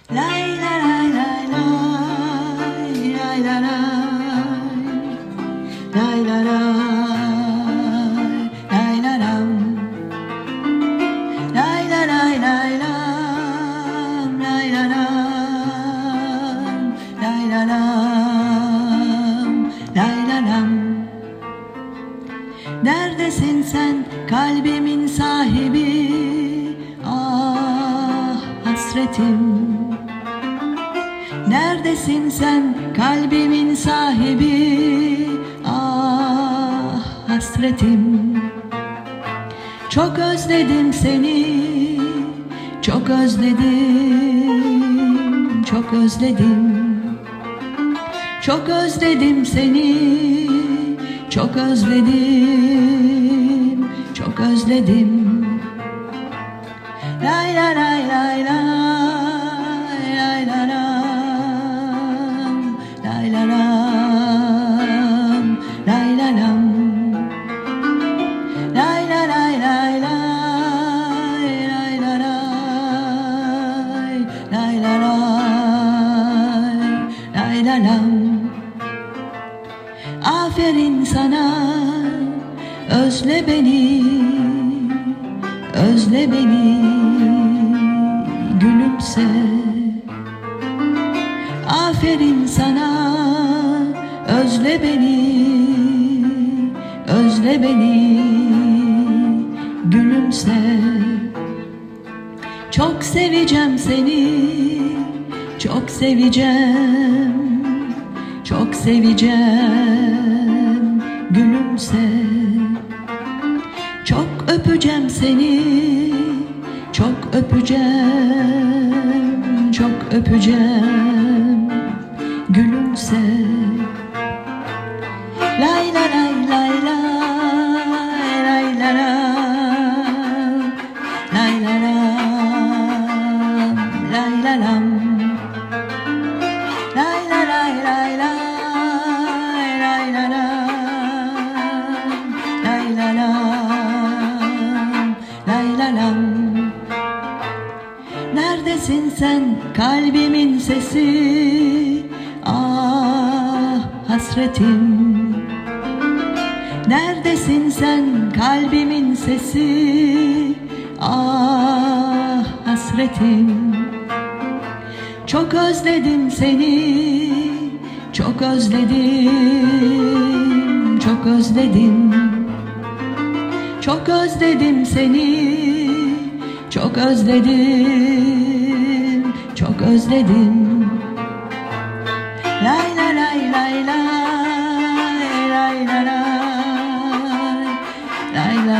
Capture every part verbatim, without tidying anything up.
Lay la lay lay lay lay la lay lay la lay lay la lam lay la lay lay lam lay la lam lay la lam lay la lam. Neredesin sen kalbimin sahibi, ah hasretim. Neredesin sen kalbimin sahibi, ah hasretim. Çok özledim seni, çok özledim, çok özledim. Çok özledim seni, çok özledim, çok özledim. Lay la lay lay lay lay la lam lay la lam lay la lam lay la lay lay lay lay la lay lay la lay lay la lam. Aferin sana, özle beni, özle beni, gülümse. Aferin sana, özle beni, özle beni, gülümse. Çok seveceğim seni, çok seveceğim, çok seveceğim, gülümse. Çok öpeceğim seni, çok öpeceğim, çok öpeceğim, gülümse. Lay la lay lay lay lay la la lay la la lay la lam lay la lay lay lay lay la la lay la la lay la lam. Neredesin sen kalbimin sesi, ah hasretim. Neredesin sen kalbimin sesi, ah hasretim. Çok özledim seni, çok özledim, çok özledim. Çok özledim seni, çok özledim, çok özledim. Lay la lay lay lay lay la lay lay la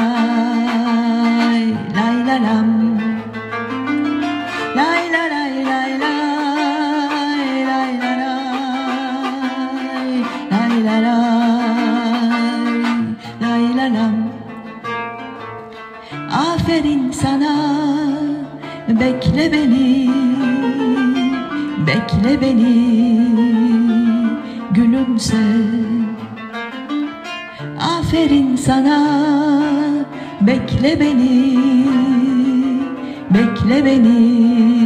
lay lay la lam lay la lay lay lay lay la lay lay la lay lay la lam. Aferin sana, bekle beni, bekle beni, gülümse. Aferin sana, bekle beni, bekle beni,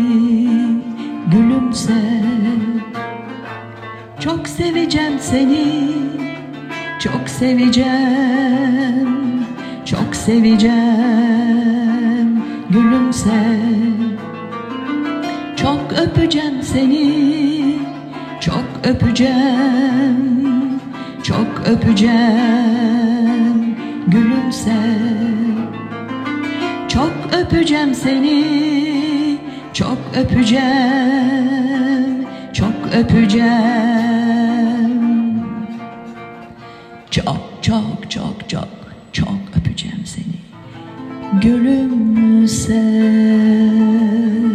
gülümse. Çok seveceğim seni, çok seveceğim, çok seveceğim, gülümse. Çok öpeceğim seni, çok öpeceğim, çok öpeceğim, gülümse. Çok öpeceğim seni, çok öpeceğim, çok öpeceğim. Çok çok çok çok çok öpeceğim seni, gülümse.